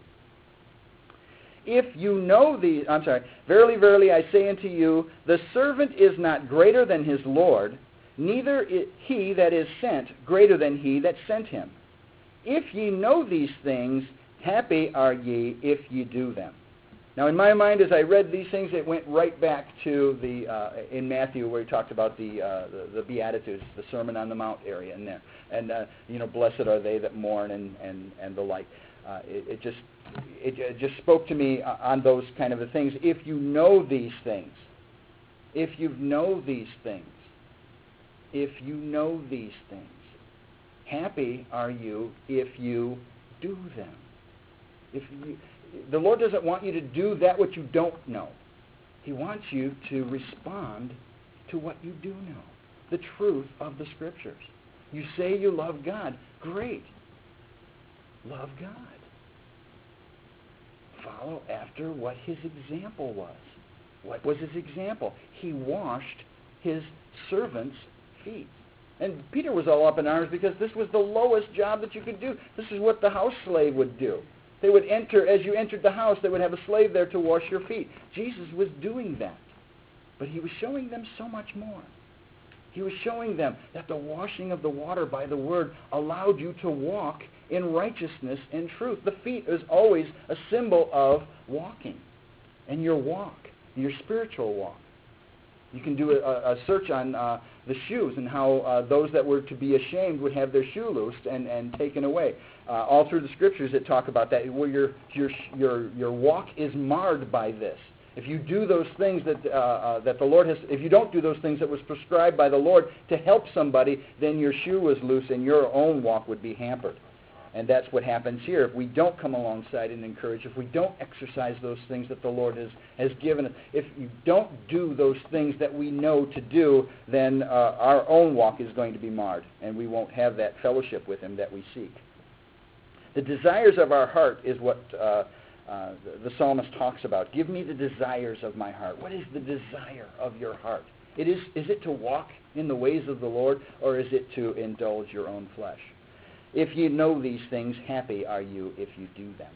S1: If you know verily, verily, I say unto you, the servant is not greater than his Lord, neither is he that is sent greater than he that sent him. If ye know these things, happy are ye if ye do them. Now, in my mind, as I read these things, it went right back to in Matthew where he talked about the Beatitudes, the Sermon on the Mount area in there. And, blessed are they that mourn and the like. It just spoke to me on those kind of things. If you know these things, happy are you if you do them. The Lord doesn't want you to do that which you don't know. He wants you to respond to what you do know, the truth of the Scriptures. You say you love God. Great. Love God. Follow after what his example was. What was his example? He washed his servants' feet. And Peter was all up in arms because this was the lowest job that you could do. This is what the house slave would do. They would enter, as you entered the house, they would have a slave there to wash your feet. Jesus was doing that. But he was showing them so much more. He was showing them that the washing of the water by the Word allowed you to walk in righteousness and truth. The feet is always a symbol of walking, and your walk, your spiritual walk. You can do a search on the shoes and how those that were to be ashamed would have their shoe loosed and taken away. All through the Scriptures that talk about that, where your walk is marred by this. If you do those things that the Lord has, if you don't do those things that was prescribed by the Lord to help somebody, then your shoe was loose and your own walk would be hampered. And that's what happens here. If we don't come alongside and encourage, if we don't exercise those things that the Lord has given us, if you don't do those things that we know to do, then our own walk is going to be marred, and we won't have that fellowship with Him that we seek. The desires of our heart is what the psalmist talks about. Give me the desires of my heart. What is the desire of your heart? Is it to walk in the ways of the Lord, or is it to indulge your own flesh? If you know these things, happy are you if you do them.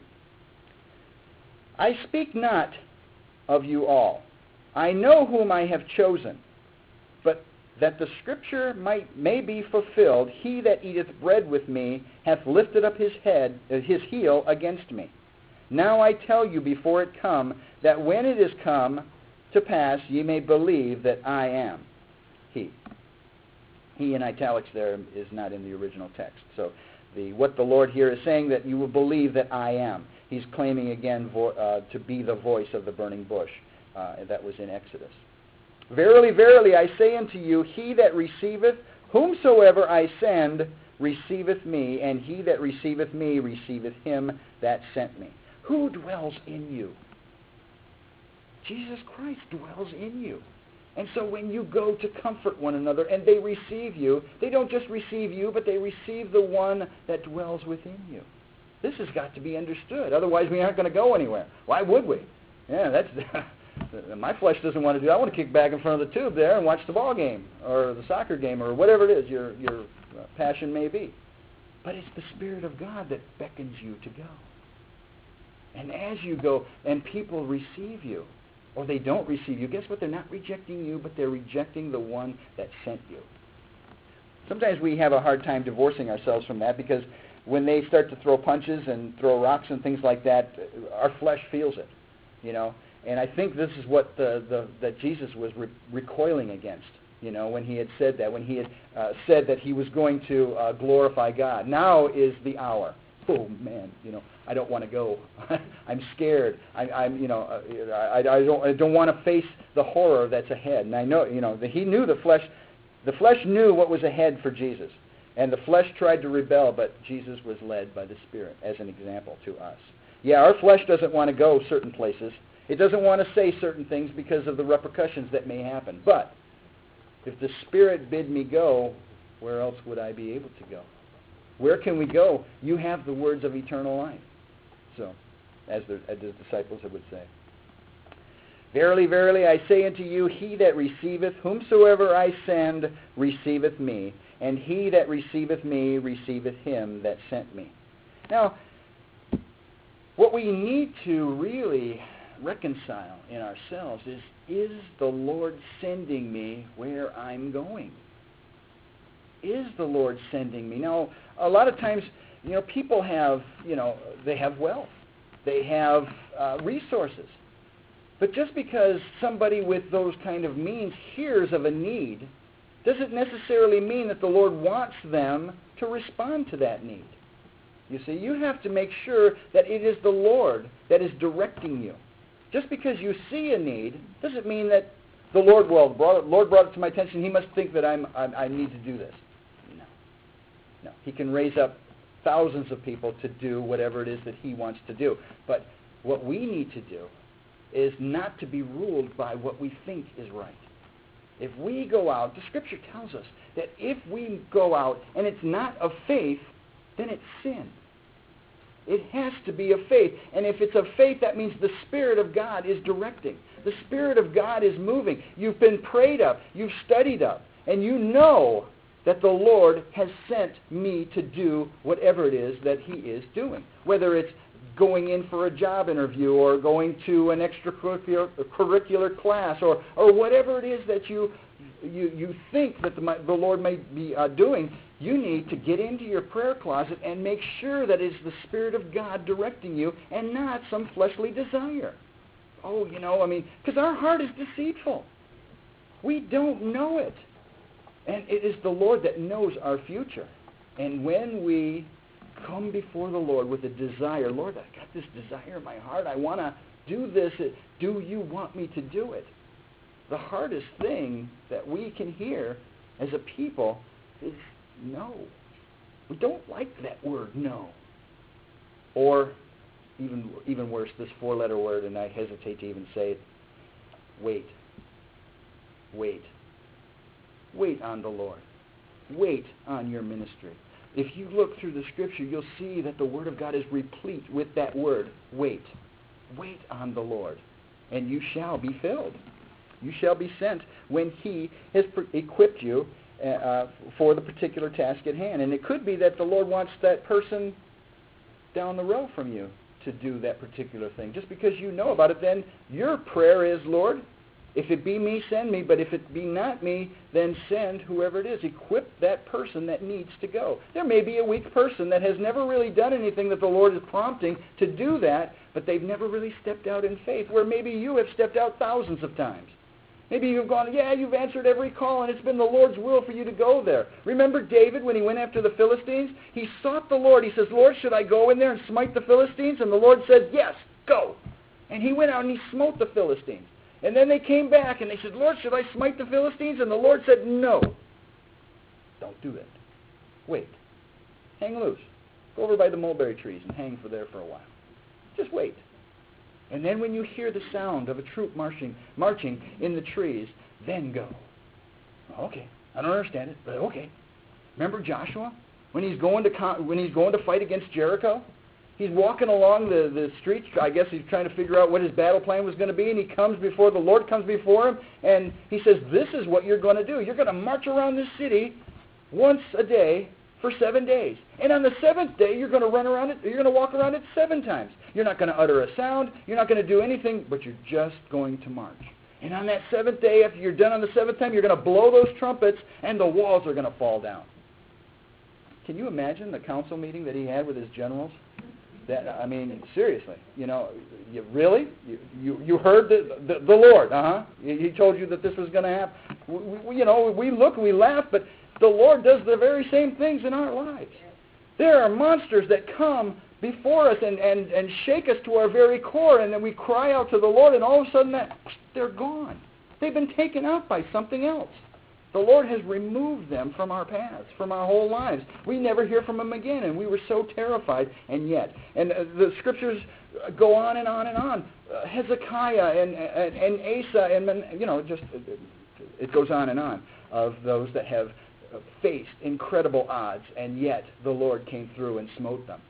S1: I speak not of you all. I know whom I have chosen, but that the Scripture may be fulfilled, he that eateth bread with me hath lifted up his heel against me. Now I tell you before it come, that when it is come to pass, ye may believe that I am he. He in italics there is not in the original text. So what the Lord here is saying, that you will believe that I am. He's claiming again to be the voice of the burning bush. That was in Exodus. Verily, verily, I say unto you, he that receiveth whomsoever I send receiveth me, and he that receiveth me receiveth him that sent me. Who dwells in you? Jesus Christ dwells in you. And so when you go to comfort one another and they receive you, they don't just receive you, but they receive the one that dwells within you. This has got to be understood. Otherwise, we aren't going to go anywhere. Why would we? Yeah, that's my flesh doesn't want to do that. I want to kick back in front of the tube there and watch the ball game or the soccer game or whatever it is your passion may be. But it's the Spirit of God that beckons you to go. And as you go and people receive you, or they don't receive you, guess what? They're not rejecting you, but they're rejecting the one that sent you. Sometimes we have a hard time divorcing ourselves from that, because when they start to throw punches and throw rocks and things like that, our flesh feels it, you know. And I think this is what that Jesus was recoiling against, you know, when he had said that, when he had said that he was going to glorify God. Now is the hour. Oh man, you know, I don't want to go. I'm scared. I don't want to face the horror that's ahead. And I know, you know, that he knew the flesh. The flesh knew what was ahead for Jesus. And the flesh tried to rebel, but Jesus was led by the Spirit as an example to us. Yeah, our flesh doesn't want to go certain places. It doesn't want to say certain things because of the repercussions that may happen. But if the Spirit bid me go, where else would I be able to go? Where can we go? You have the words of eternal life. So, as the disciples would say. Verily, verily, I say unto you, he that receiveth whomsoever I send receiveth me, and he that receiveth me receiveth him that sent me. Now, what we need to really reconcile in ourselves is the Lord sending me where I'm going? Is the Lord sending me? Now, a lot of times, people have, they have wealth. They have resources. But just because somebody with those kind of means hears of a need doesn't necessarily mean that the Lord wants them to respond to that need. You see, you have to make sure that it is the Lord that is directing you. Just because you see a need doesn't mean that the Lord brought it to my attention. He must think that I need to do this. No. He can raise up thousands of people to do whatever it is that He wants to do. But what we need to do is not to be ruled by what we think is right. If we go out, the Scripture tells us that if we go out and it's not of faith, then it's sin. It has to be of faith. And if it's of faith, that means the Spirit of God is directing. The Spirit of God is moving. You've been prayed up. You've studied up. And you know that the Lord has sent me to do whatever it is that He is doing. Whether it's going in for a job interview or going to an extracurricular class or whatever it is that you think that the Lord may be doing, you need to get into your prayer closet and make sure that it's the Spirit of God directing you and not some fleshly desire. Because our heart is deceitful. We don't know it. And it is the Lord that knows our future. And when we come before the Lord with a desire, Lord, I've got this desire in my heart. I want to do this. Do you want me to do it? The hardest thing that we can hear as a people is no. We don't like that word, no. Or even worse, this four-letter word, and I hesitate to even say it, wait. Wait. Wait on the Lord. Wait on your ministry. If you look through the Scripture, you'll see that the Word of God is replete with that word, wait. Wait on the Lord, and you shall be filled. You shall be sent when He has equipped you for the particular task at hand. And it could be that the Lord wants that person down the row from you to do that particular thing. Just because you know about it, then your prayer is, Lord, if it be me, send me. But if it be not me, then send whoever it is. Equip that person that needs to go. There may be a weak person that has never really done anything that the Lord is prompting to do that, but they've never really stepped out in faith, where maybe you have stepped out thousands of times. Maybe you've gone, you've answered every call, and it's been the Lord's will for you to go there. Remember David when he went after the Philistines? He sought the Lord. He says, Lord, should I go in there and smite the Philistines? And the Lord said, yes, go. And he went out and he smote the Philistines. And then they came back and they said, Lord, should I smite the Philistines? And the Lord said, no. Don't do that. Wait. Hang loose. Go over by the mulberry trees and hang there for a while. Just wait. And then when you hear the sound of a troop marching in the trees, then go. Okay. I don't understand it, but okay. Remember Joshua? When he's going to fight against Jericho? He's walking along the streets. I guess he's trying to figure out what his battle plan was going to be, and the Lord comes before him, and he says, this is what you're going to do. You're going to march around this city once a day for 7 days. And on the seventh day, you're going to walk around it 7 times. You're not going to utter a sound. You're not going to do anything, but you're just going to march. And on that 7th day, after you're done on the 7th time, you're going to blow those trumpets, and the walls are going to fall down. Can you imagine the council meeting that he had with his generals? Seriously, you really? You heard the Lord, He told you that this was going to happen. We look and we laugh, but the Lord does the very same things in our lives. There are monsters that come before us and shake us to our very core, and then we cry out to the Lord, and all of a sudden they're gone. They've been taken out by something else. The Lord has removed them from our paths, from our whole lives. We never hear from them again, and we were so terrified, and yet. And the Scriptures go on and on and on. Hezekiah and Asa, and just it goes on and on, of those that have faced incredible odds, and yet the Lord came through and smote them.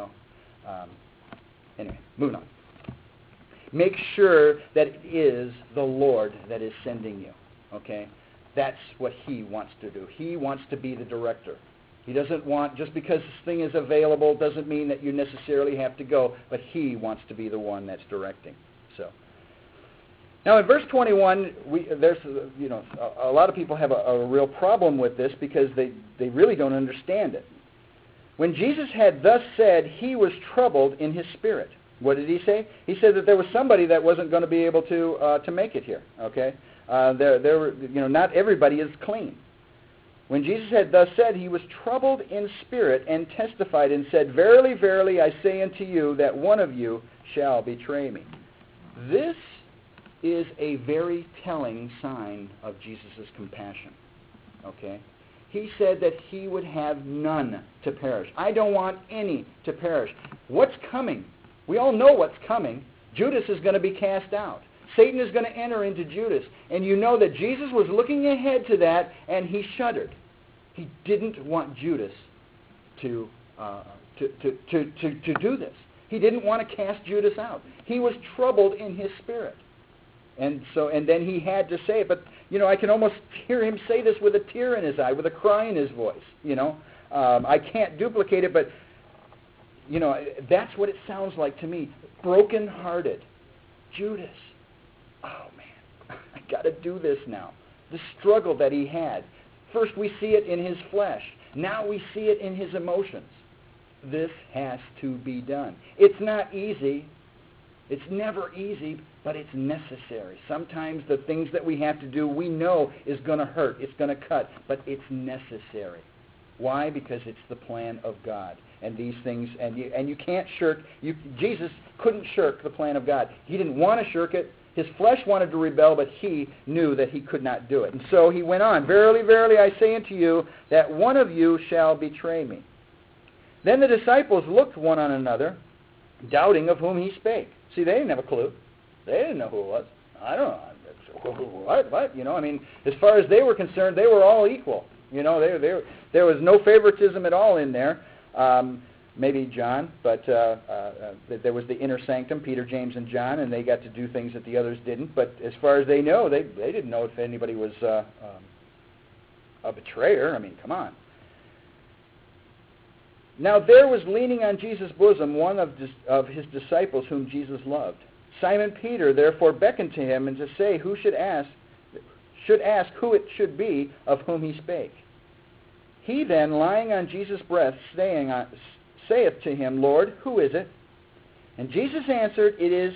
S1: Anyway, moving on. Make sure that it is the Lord that is sending you. Okay? That's what He wants to do. He wants to be the director. He doesn't want, just because this thing is available doesn't mean that you necessarily have to go, but He wants to be the one that's directing. So, now in verse 21, there's a lot of people have a real problem with this because they really don't understand it. When Jesus had thus said, He was troubled in His spirit. What did He say? He said that there was somebody that wasn't going to be able to make it here. Okay. Not everybody is clean. When Jesus had thus said, He was troubled in spirit and testified and said, Verily, verily, I say unto you that one of you shall betray me. This is a very telling sign of Jesus' compassion. Okay? He said that He would have none to perish. I don't want any to perish. What's coming? We all know what's coming. Judas is going to be cast out. Satan is going to enter into Judas. And you know that Jesus was looking ahead to that, and He shuddered. He didn't want Judas to do this. He didn't want to cast Judas out. He was troubled in his spirit. And then He had to say it. But, I can almost hear Him say this with a tear in His eye, with a cry in His voice. I can't duplicate it, but, that's what it sounds like to me. Broken-hearted. Judas. Oh, man, I got to do this now. The struggle that he had. First we see it in his flesh. Now we see it in his emotions. This has to be done. It's not easy. It's never easy, but it's necessary. Sometimes the things that we have to do, we know is going to hurt. It's going to cut, but it's necessary. Why? Because it's the plan of God. And these things, and you can't shirk. Jesus couldn't shirk the plan of God. He didn't want to shirk it. His flesh wanted to rebel, but He knew that He could not do it. And so He went on, Verily, verily, I say unto you, that one of you shall betray me. Then the disciples looked one on another, doubting of whom He spake. See, they didn't have a clue. They didn't know who it was. I don't know. What? As far as they were concerned, they were all equal. There was no favoritism at all in there. Maybe John, but there was the inner sanctum, Peter, James, and John, and they got to do things that the others didn't. But as far as they know, they didn't know if anybody was a betrayer. Come on. Now there was leaning on Jesus' bosom one of His disciples whom Jesus loved. Simon Peter therefore beckoned to Him and to say who should ask who it should be of whom He spake. He then, lying on Jesus' breast, saith to Him, Lord, who is it? And Jesus answered, It is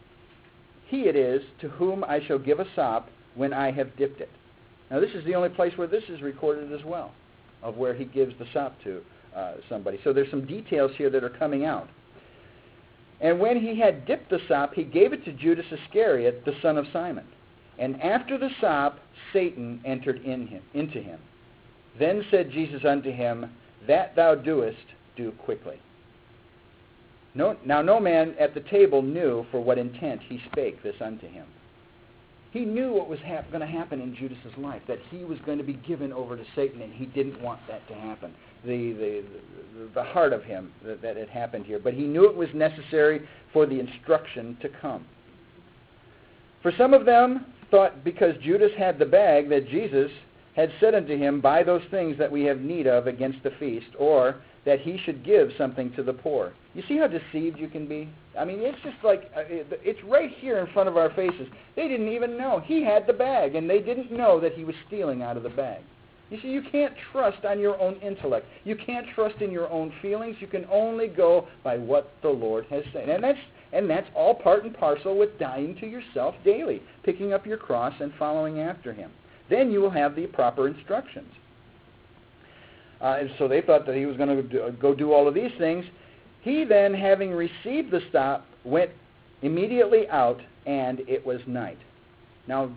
S1: to whom I shall give a sop when I have dipped it. Now this is the only place where this is recorded as well, of where He gives the sop to somebody. So there's some details here that are coming out. And when He had dipped the sop, He gave it to Judas Iscariot, the son of Simon. And after the sop, Satan entered into him. Then said Jesus unto him, That thou doest, do quickly. Now no man at the table knew for what intent He spake this unto him. He knew what was going to happen in Judas' life, that he was going to be given over to Satan, and he didn't want that to happen. The heart of him that had happened here. But he knew it was necessary for the instruction to come. For some of them thought because Judas had the bag that Jesus had said unto him, Buy those things that we have need of against the feast, or that he should give something to the poor. You see how deceived you can be? It's just like, it's right here in front of our faces. They didn't even know. He had the bag, and they didn't know that he was stealing out of the bag. You see, you can't trust on your own intellect. You can't trust in your own feelings. You can only go by what the Lord has said. And that's all part and parcel with dying to yourself daily, picking up your cross and following after Him. Then you will have the proper instructions. And so they thought that he was going to go do all of these things. He then, having received the stop, went immediately out, and it was night. Now,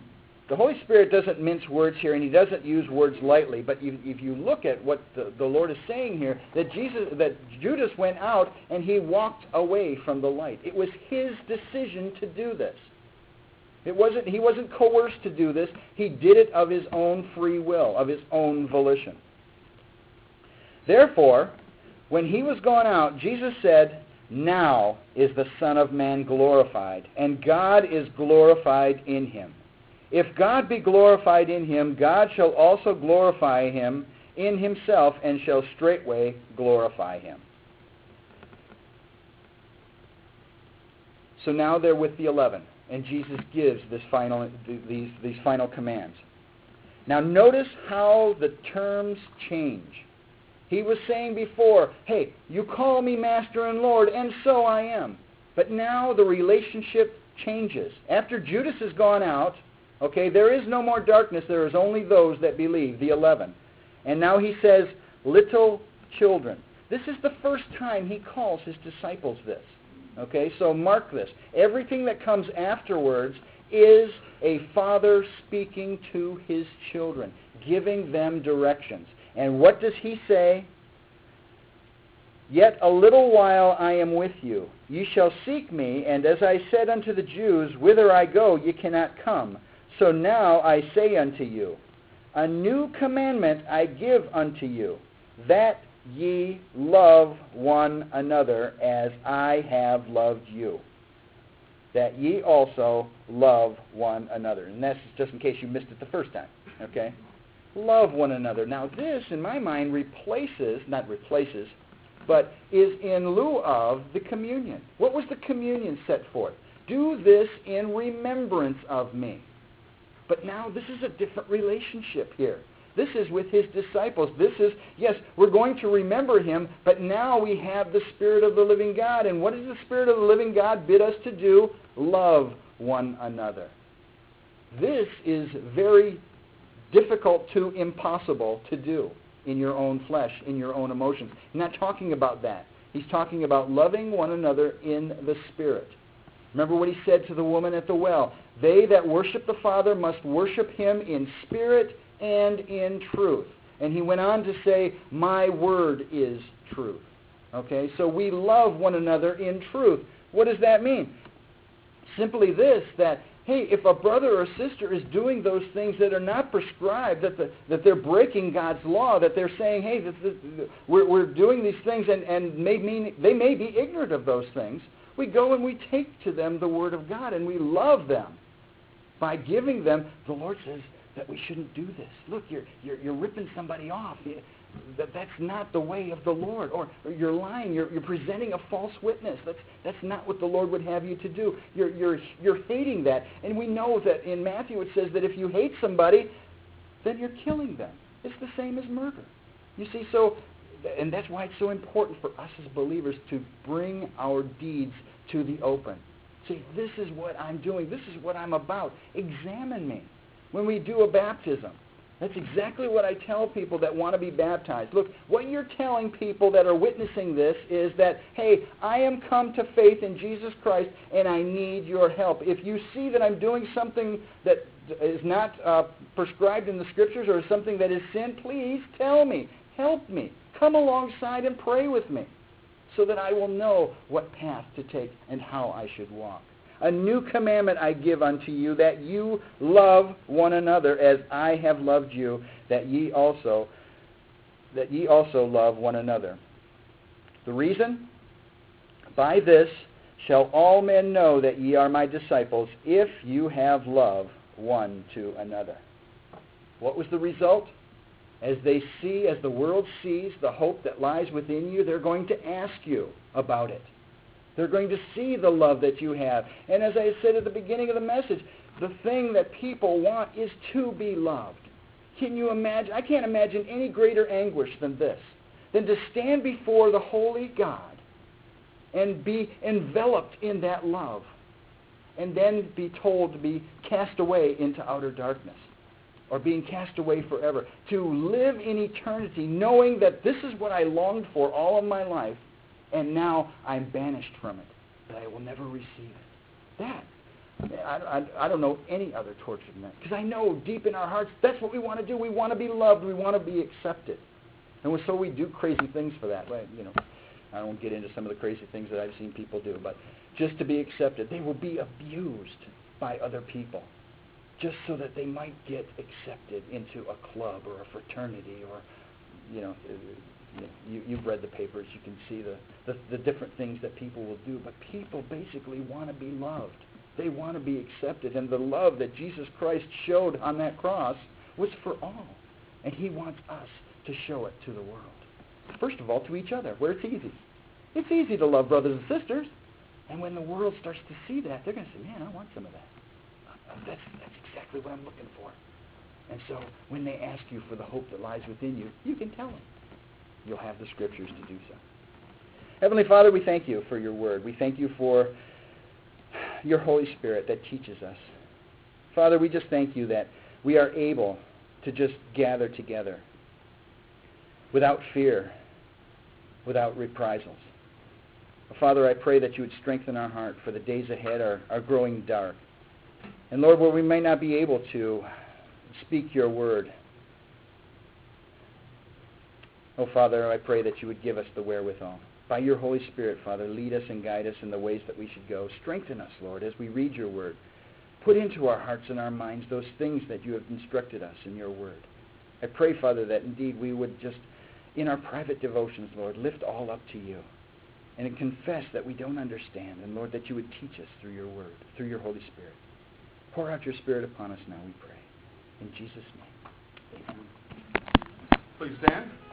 S1: The Holy Spirit doesn't mince words here, and he doesn't use words lightly. But if you look at what the Lord is saying here, that Judas went out and he walked away from the light. It was his decision to do this. He wasn't coerced to do this. He did it of his own free will, of his own volition. Therefore, when he was gone out, Jesus said, "Now is the Son of Man glorified, and God is glorified in him. If God be glorified in him, God shall also glorify him in himself, and shall straightway glorify him." So now they're with the 11, and Jesus gives these final commands. Now notice how the terms change. He was saying before, hey, you call me Master and Lord, and so I am. But now the relationship changes. After Judas has gone out, okay, there is no more darkness. There is only those that believe, the 11. And now he says, little children. This is the first time he calls his disciples this. Okay, so mark this. Everything that comes afterwards is a father speaking to his children, giving them directions. And what does he say? Yet a little while I am with you. Ye shall seek me, and as I said unto the Jews, whither I go, ye cannot come. So now I say unto you, a new commandment I give unto you, that ye love one another as I have loved you, that ye also love one another. And that's just in case you missed it the first time, okay? Love one another. Now this, in my mind, not replaces, but is in lieu of the communion. What was the communion set forth? Do this in remembrance of me. But now this is a different relationship here. This is with his disciples. This is, yes, we're going to remember him, but now we have the Spirit of the living God. And what does the Spirit of the living God bid us to do? Love one another. This is very difficult to impossible to do in your own flesh, in your own emotions. He's not talking about that. He's talking about loving one another in the Spirit. Remember what he said to the woman at the well. They that worship the Father must worship him in spirit and in truth. And he went on to say, my word is truth. Okay, so we love one another in truth. What does that mean? Simply this, that hey, if a brother or sister is doing those things that are not prescribed, that they're breaking God's law, that they're saying, hey, we're doing these things, and they may be ignorant of those things, we go and we take to them the Word of God, and we love them. By giving them, the Lord says that we shouldn't do this. Look, you're ripping somebody off. That's not the way of the Lord. Or you're lying. You're presenting a false witness. That's not what the Lord would have you to do. You're hating that. And we know that in Matthew it says that if you hate somebody, then you're killing them. It's the same as murder. You see, and that's why it's so important for us as believers to bring our deeds to the open. Say, this is what I'm doing. This is what I'm about. Examine me. When we do a baptism, that's exactly what I tell people that want to be baptized. Look, what you're telling people that are witnessing this is that, hey, I am come to faith in Jesus Christ, and I need your help. If you see that I'm doing something that is not prescribed in the Scriptures or something that is sin, please tell me. Help me. Come alongside and pray with me so that I will know what path to take and how I should walk. A new commandment I give unto you, that you love one another as I have loved you, that ye also love one another. The reason? By this shall all men know that ye are my disciples, if you have love one to another. What was the result? As the world sees the hope that lies within you, they're going to ask you about it. They're going to see the love that you have. And as I said at the beginning of the message, the thing that people want is to be loved. Can you imagine? I can't imagine any greater anguish than this, than to stand before the holy God and be enveloped in that love and then be told to be cast away into outer darkness or being cast away forever. To live in eternity knowing that this is what I longed for all of my life, and now I'm banished from it, that I will never receive it. I don't know any other torture than that. Because I know deep in our hearts, that's what we want to do. We want to be loved. We want to be accepted. And so we do crazy things for that. Right? I won't get into some of the crazy things that I've seen people do. But just to be accepted, they will be abused by other people just so that they might get accepted into a club or a fraternity or, you've read the papers. You can see the different things that people will do. But people basically want to be loved. They want to be accepted. And the love that Jesus Christ showed on that cross was for all. And he wants us to show it to the world. First of all, to each other, where it's easy. It's easy to love brothers and sisters. And when the world starts to see that, they're going to say, man, I want some of that. That's exactly what I'm looking for. And so when they ask you for the hope that lies within you, you can tell them. You'll have the Scriptures to do so. Heavenly Father, we thank you for your word. We thank you for your Holy Spirit that teaches us. Father, we just thank you that we are able to just gather together without fear, without reprisals. Father, I pray that you would strengthen our heart, for the days ahead are growing dark. And Lord, where we may not be able to speak your word, oh Father, I pray that you would give us the wherewithal. By your Holy Spirit, Father, lead us and guide us in the ways that we should go. Strengthen us, Lord, as we read your word. Put into our hearts and our minds those things that you have instructed us in your word. I pray, Father, that indeed we would just, in our private devotions, Lord, lift all up to you and confess that we don't understand. And, Lord, that you would teach us through your word, through your Holy Spirit. Pour out your Spirit upon us now, we pray. In Jesus' name, amen.
S2: Please stand.